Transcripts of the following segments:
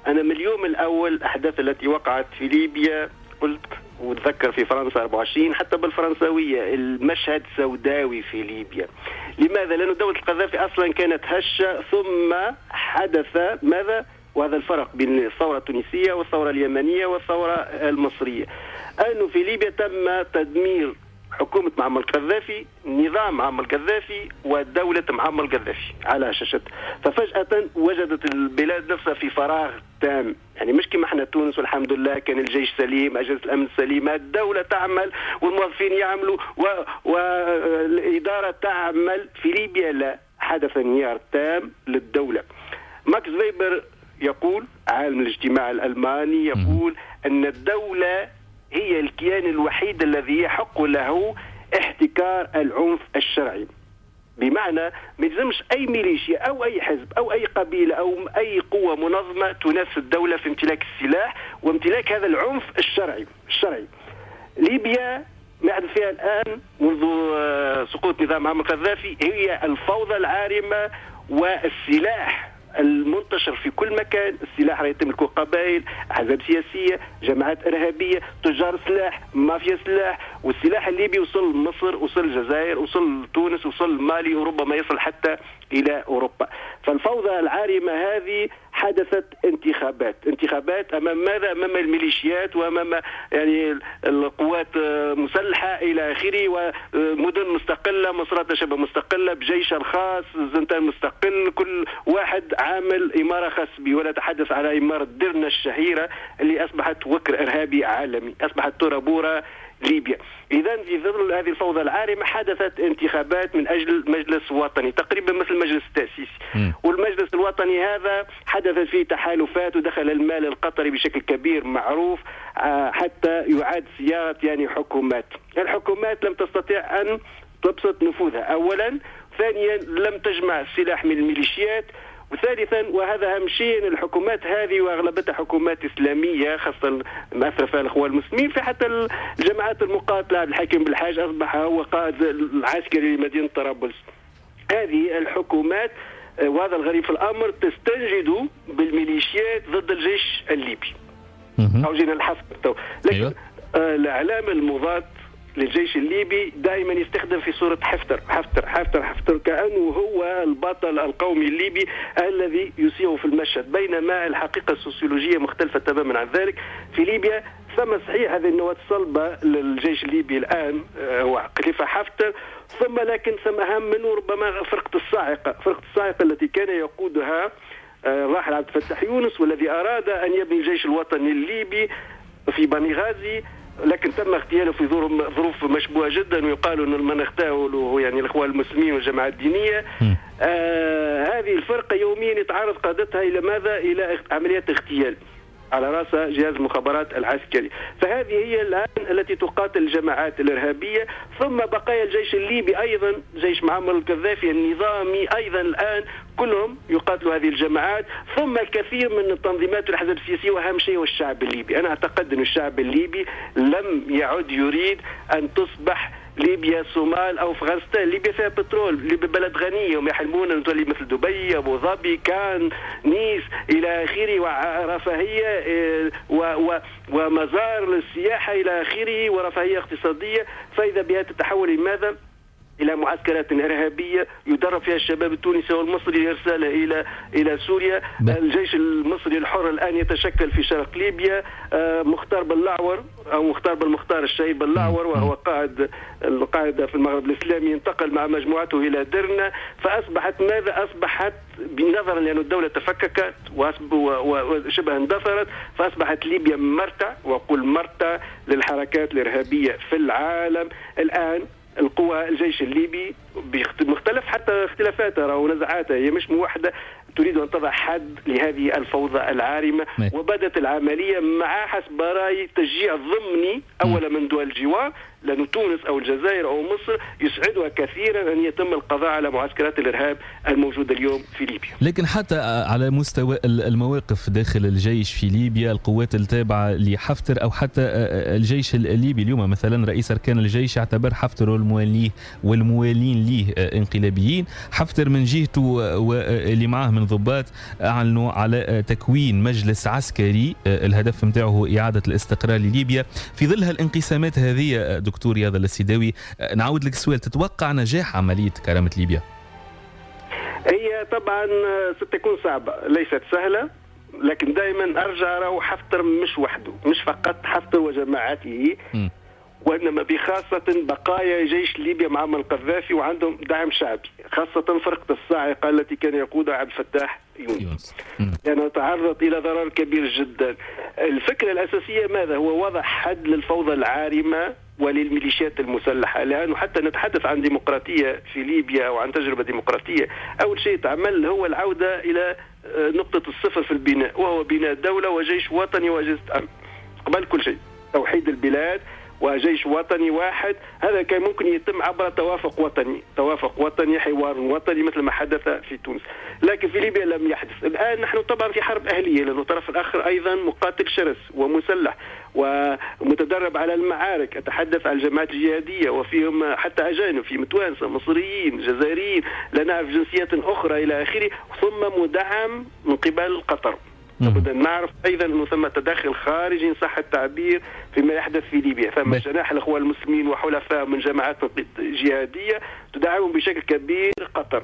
أنا من اليوم الأول الأحداث التي وقعت في ليبيا قلت وتذكر في فرنسا 24 حتى بالفرنسوية المشهد سوداوي في ليبيا. لماذا؟ لأن دولة القذافي أصلا كانت هشة ثم حدث ماذا؟ وهذا الفرق بين الثورة التونسية والثورة اليمنية والثورة المصرية، أنه في ليبيا تم تدمير حكومة معمر القذافي، نظام معمر القذافي ودولة معمر القذافي على شاشة. ففجأة وجدت البلاد نفسها في فراغ تام، يعني مش كما احنا تونس والحمد لله كان الجيش سليم، أجهزة الأمن سليمة، الدولة تعمل والموظفين يعملوا والإدارة تعمل. في ليبيا لا، حدث انهيار تام للدولة. ماكس فيبر يقول، عالم الاجتماع الألماني، يقول أن الدولة هي الكيان الوحيد الذي يحق له احتكار العنف الشرعي. بمعنى ما يلزمش أي ميليشيا أو أي حزب أو أي قبيلة أو أي قوة منظمة تنافس الدولة في امتلاك السلاح وامتلاك هذا العنف الشرعي. ليبيا ما يحدث فيها الآن منذ سقوط نظام معمر القذافي هي الفوضى العارمة والسلاح المنتشر في كل مكان. السلاح راه يتملكه قبائل، احزاب سياسيه، جماعات ارهابيه، تجار سلاح، مافيا سلاح، والسلاح الليبي وصل مصر، وصل الجزائر، وصل تونس، وصل مالي، وربما يصل حتى الى اوروبا. فالفوضى العارمه هذه حدثت انتخابات امام ماذا؟ امام الميليشيات وامام يعني القوات مسلحه الى اخره، ومدن مستقله، مصرات شبه مستقله بجيش الخاص، زنتان مستقل، كل واحد عامل اماره خاص به. ولا نتحدث على اماره درنا الشهيره اللي اصبحت وكر ارهابي عالمي، اصبحت تورابورا ليبيا. إذا في ظل هذه الفوضى العارمة حدثت انتخابات من أجل مجلس وطني تقريبا مثل المجلس التأسيسي. والمجلس الوطني هذا حدثت فيه تحالفات ودخل المال القطري بشكل كبير معروف حتى يعاد صياغة يعني حكومات. الحكومات لم تستطيع أن تبسط نفوذها أولا، ثانيا لم تجمع السلاح من الميليشيات، وثالثا وهذا أهم شيء الحكومات هذه واغلبتها حكومات اسلاميه خاصه مأثرة فيها الاخوان المسلمين، في حتى الجماعات المقاتله. الحاكم بالحاج اصبح هو قائد العسكري لمدينه طرابلس. هذه الحكومات وهذا الغريب في الامر تستنجد بالميليشيات ضد الجيش الليبي. او جينا الحصر لكن الاعلام المضاد للجيش الليبي دائما يستخدم في صورة حفتر كأنه هو البطل القومي الليبي الذي يسيغ في المشهد، بينما الحقيقة السوسيولوجية مختلفة تماما عن ذلك. في ليبيا ثم صحيح هذه النواة الصلبة للجيش الليبي الآن هو خليفة حفتر، ثم لكن ثم أهم منه ربما فرقة الصاعقة التي كان يقودها الراحل عبد الفتاح يونس، والذي أراد أن يبني الجيش الوطني الليبي في بنغازي، لكن تم اغتياله في ظروف مشبوهة جدا، ويقال أن من اغتاله يعني الإخوان المسلمين والجماعات الدينية. هذه الفرقة يوميا يتعرض قادتها إلى ماذا؟ إلى عمليات اغتيال على رأسها جهاز المخابرات العسكري. فهذه هي الآن التي تقاتل الجماعات الإرهابية. ثم بقايا الجيش الليبي أيضا، جيش معمر القذافي النظامي أيضا الآن كلهم يقاتلوا هذه الجماعات، ثم الكثير من التنظيمات والأحزاب السياسية، وأهم شيء هو الشعب الليبي. أنا أعتقد أن الشعب الليبي لم يعد يريد أن تصبح ليبيا صومال أو أفغانستان. ليبيا فيها بترول، ليبيا بلد غنية، وما يحلمون أن تولي مثل دبي، أبو ظبي، كان، نيس إلى آخره، ورفاهية ومزار للسياحة إلى آخره، ورفاهية اقتصادية. فإذا بها تتحول لماذا؟ إلى معسكرات إرهابية يدرب فيها الشباب التونسي والمصري لإرساله إلى سوريا. الجيش المصري الحر الآن يتشكل في شرق ليبيا. مختار باللعور أو مختار الشهيد باللعور، وهو قائد القاعدة في المغرب الإسلامي، انتقل مع مجموعته إلى درنا. فأصبحت ماذا؟ أصبحت بنظرا لأن الدولة تفككت وشبه اندثرت، فأصبحت ليبيا مرتع للحركات الإرهابية في العالم. الآن القوى الجيش الليبي بمختلف حتى اختلافاتها ونزعاتها، هي مش موحدة، تريد أن تضع حد لهذه الفوضى العارمة. وبدت العملية مع حسب رأي تشجيع ضمني أولا من دول الجوار، لأن تونس أو الجزائر أو مصر يسعدها كثيرا أن يتم القضاء على معسكرات الإرهاب الموجودة اليوم في ليبيا. لكن حتى على مستوى المواقف داخل الجيش في ليبيا، القوات التابعة لحفتر أو حتى الجيش الليبي اليوم مثلا، رئيس أركان الجيش اعتبر حفتر والموالين ليه انقلابيين. حفتر من جهته واللي معاه من ضباط أعلنوا على تكوين مجلس عسكري الهدف متاعه إعادة الاستقرار لليبيا. في ظل هالانقسامات هذه دكتور رياض السيداوي، نعود لك السؤال، تتوقع نجاح عملية كرامة ليبيا؟ هي طبعا ستكون صعبة، ليست سهلة، لكن دائما أرجع أرى حفتر مش وحده، مش فقط حفتر وجماعته، وإنما بخاصة بقايا جيش ليبيا معمر القذافي، وعندهم دعم شعبي، خاصة فرقة الصاعقة التي كان يقودها عبد الفتاح يونس. لأنه تعرض إلى ضرر كبير جدا. الفكرة الأساسية ماذا؟ هو وضع حد للفوضى العارمة وللميليشيات المسلحة، لأنه حتى نتحدث عن ديمقراطية في ليبيا أو عن تجربة ديمقراطية، أول شيء تعمل هو العودة إلى نقطة الصفر في البناء، وهو بناء دولة وجيش وطني وأجهزة أمن قبل كل شيء، توحيد البلاد وجيش وطني واحد. هذا كان ممكن يتم عبر توافق وطني، حوار وطني مثل ما حدث في تونس، لكن في ليبيا لم يحدث. الآن نحن طبعا في حرب أهلية، لأن الطرف الآخر أيضا مقاتل شرس ومسلح ومتدرب على المعارك. أتحدث عن الجماعات الجهادية وفيهم حتى أجانب، في توانسة، مصريين، جزائريين، لا نعرف جنسيات أخرى إلى آخره، ثم مدعم من قبل قطر. لابد أن نعرف أيضا أنه ثم تدخل خارجي إن صح التعبير فيما يحدث في ليبيا. ثم جناح الأخوان المسلمين وحلفاء من جماعات جهادية تدعم بشكل كبير قطر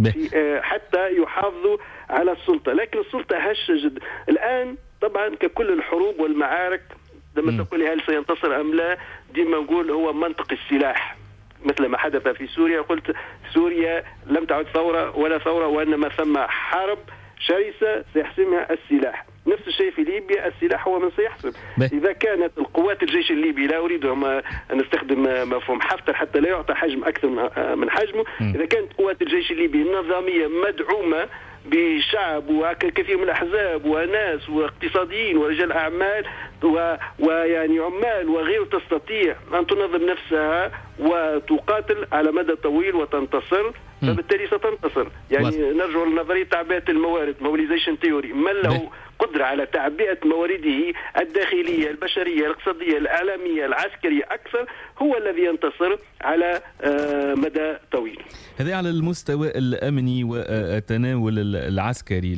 حتى يحافظوا على السلطة، لكن السلطة هشة جدا الآن. طبعا ككل الحروب والمعارك لما تقول هل سينتصر أم لا، ديما نقول هو منطق السلاح، مثل ما حدث في سوريا. قلت سوريا لم تعد ثورة ولا ثورة، وإنما ثم حرب شرسة سيحسمها السلاح. نفس الشيء في ليبيا، السلاح هو من سيحسم. إذا كانت القوات الجيش الليبي، لا أريد أن نستخدم مفهوم حفتر حتى لا يعطى حجم أكثر من حجمه، إذا كانت قوات الجيش الليبي النظامية مدعومة بشعب وكثير من الأحزاب وناس واقتصاديين ورجال أعمال ويعني عمال وغيره، تستطيع أن تنظم نفسها وتقاتل على مدى طويل وتنتصر، فبالتالي ستنتصر. يعني نرجع لنظرية تعبئة الموارد، mobilization theory. من له قدرة على تعبئة موارده الداخلية البشرية الاقتصادية الإعلامية العسكرية أكثر هو الذي ينتصر على مدى طويل. هذا على المستوى الأمني والتناول العسكري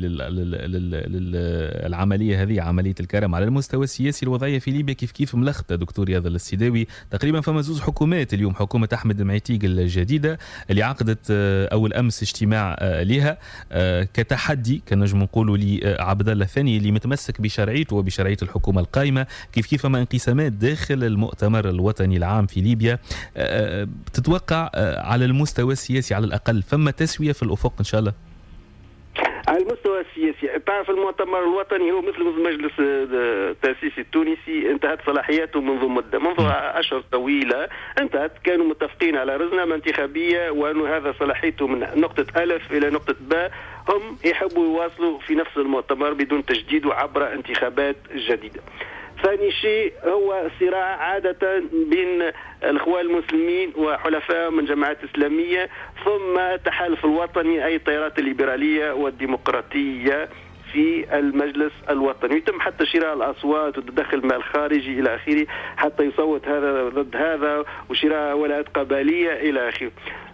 للعملية هذه، عملية الكرم. على المستوى السياسي الوضعية في ليبيا كيف ملخطة دكتور رياض السيداوي؟ تقريبا فما زوز حكومات اليوم، حكومة أحمد معيتيق الجديدة اللي عقدت أول أمس اجتماع لها كتحدي، كان نجم نقولوا لعبد الله الثاني اللي متمسك بشرعيته وبشرعية الحكومة القائمة. كيف ما انقسامات داخل المؤتمر الوطني العام في ليبيا، تتوقع على المستوى السياسي على الأقل فما تسوية في الأفق إن شاء الله؟ على المستوى السياسي تعرف المؤتمر الوطني هو مثل المجلس التأسيسي التونسي، انتهت صلاحياته منذ أشهر طويلة، انتهت. كانوا متفقين على رزنامة انتخابية وأنه هذا صلاحيته من نقطة ألف إلى نقطة باء. هم يحبوا يواصلوا في نفس المؤتمر بدون تجديد وعبر انتخابات جديدة. ثاني شيء هو صراع عادة بين الإخوان المسلمين وحلفاء من جماعات إسلامية، ثم التحالف الوطني أي التيارات الليبرالية والديمقراطية في المجلس الوطني، يتم حتى شراء الأصوات وتدخل المال الخارجي إلى آخره حتى يصوت هذا ضد هذا، وشراء ولايات قبلية إلى آخره.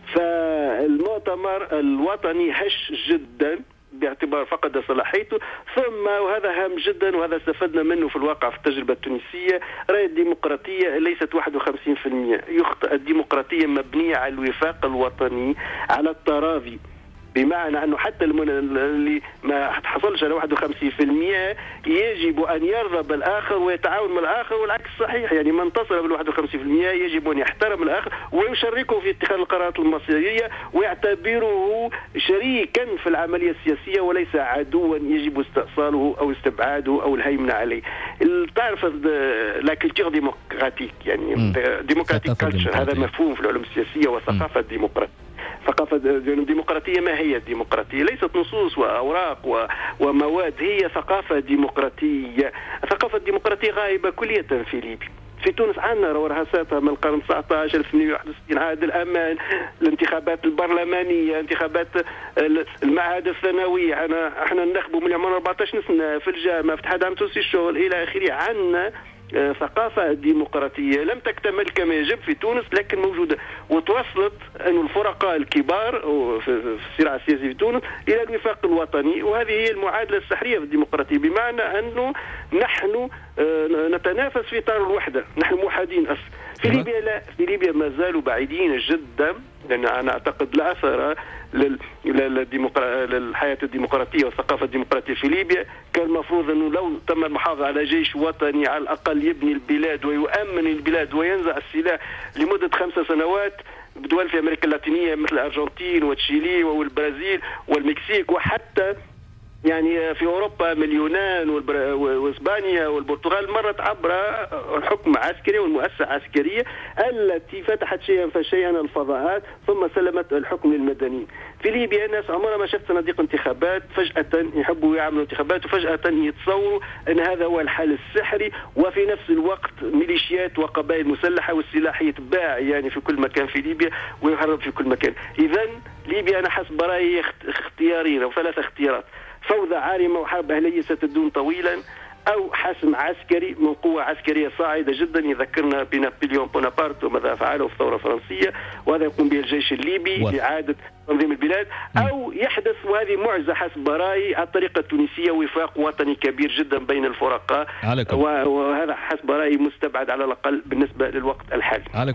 فالمؤتمر الوطني هش جدا باعتبار فقد صلاحيته. ثم وهذا هام جدا وهذا استفدنا منه في الواقع في التجربة التونسية، رأي الديمقراطية ليست 51%. يخطئ. الديمقراطية مبنية على الوفاق الوطني، على التراضي، بمعنى أنه حتى اللي ما حصلش على 51% يجب أن يرضى بالآخر ويتعاون مع الآخر، والعكس صحيح. يعني من انتصر بال51% يجب أن يحترم الآخر ويشاركه في اتخاذ القرارات المصيرية ويعتبره شريكا في العملية السياسية وليس عدوا يجب استئصاله أو استبعاده أو الهيمنة عليه. تعرف لا كولتور ديمقراطيك، يعني ديمقراطيك كالتشر، هذا مفهوم في العلوم السياسية وثقافة الديمقراطية. ثقافة الديمقراطية ما هي الديمقراطية؟ ليست نصوص وأوراق ومواد، هي ثقافة ديمقراطية. الثقافة الديمقراطية غائبة كلية في ليبيا. في تونس عندنا رهاساتها من القرن 19 1861 عهد الأمان، الانتخابات البرلمانية، انتخابات المعاهد الثانوية. احنا نخبوا من عمر 14 سنة في الجامعة، في اتحاد عام تونسي الشغل إلى آخره. عندنا ثقافة ديمقراطية لم تكتمل كما يجب في تونس لكن موجودة، وتوصلت أن الفرقاء الكبار في الصراع السياسي في تونس إلى الوفاق الوطني، وهذه هي المعادلة السحرية في الديمقراطية، بمعنى أنه نحن نتنافس في إطار الوحدة، نحن موحدين. في ليبيا لا، في ليبيا ما زالوا بعيدين جدا، لأن أنا أعتقد لا أثر للحياة الديمقراطية والثقافة الديمقراطية في ليبيا. كان المفروض أنه لو تم المحافظة على جيش وطني على الأقل يبني البلاد ويؤمن البلاد وينزع السلاح لمدة 5 سنوات بدول في أمريكا اللاتينية مثل الأرجنتين وتشيلي والبرازيل والمكسيك، وحتى يعني في أوروبا من اليونان وإسبانيا والبرتغال مرت عبر الحكم عسكري والمؤسسة عسكرية التي فتحت شيئا فشيئا الفضاءات ثم سلمت الحكم للمدنيين. في ليبيا الناس عمرها ما شفت صناديق انتخابات، فجأة يحبوا يعملوا انتخابات وفجأة يتصوروا أن هذا هو الحل السحري، وفي نفس الوقت ميليشيات وقبائل مسلحة والسلاح يتباع يعني في كل مكان في ليبيا ويهرب في كل مكان. إذا ليبيا أنا حسب رأيي اختيارين أو 3 اختيارات: فوضى عارمة وحرب أهلية ستدوم طويلا، أو حسم عسكري من قوة عسكرية صاعدة جدا يذكرنا بنابليون بونابرت وماذا فعله في الثورة الفرنسية، وهذا يقوم به الجيش الليبي لإعادة تنظيم البلاد، أو يحدث وهذه معجزة حسب رأيي على الطريقة التونسية وفاق وطني كبير جدا بين الفرقاء، وهذا حسب رأيي مستبعد على الأقل بالنسبة للوقت الحالي.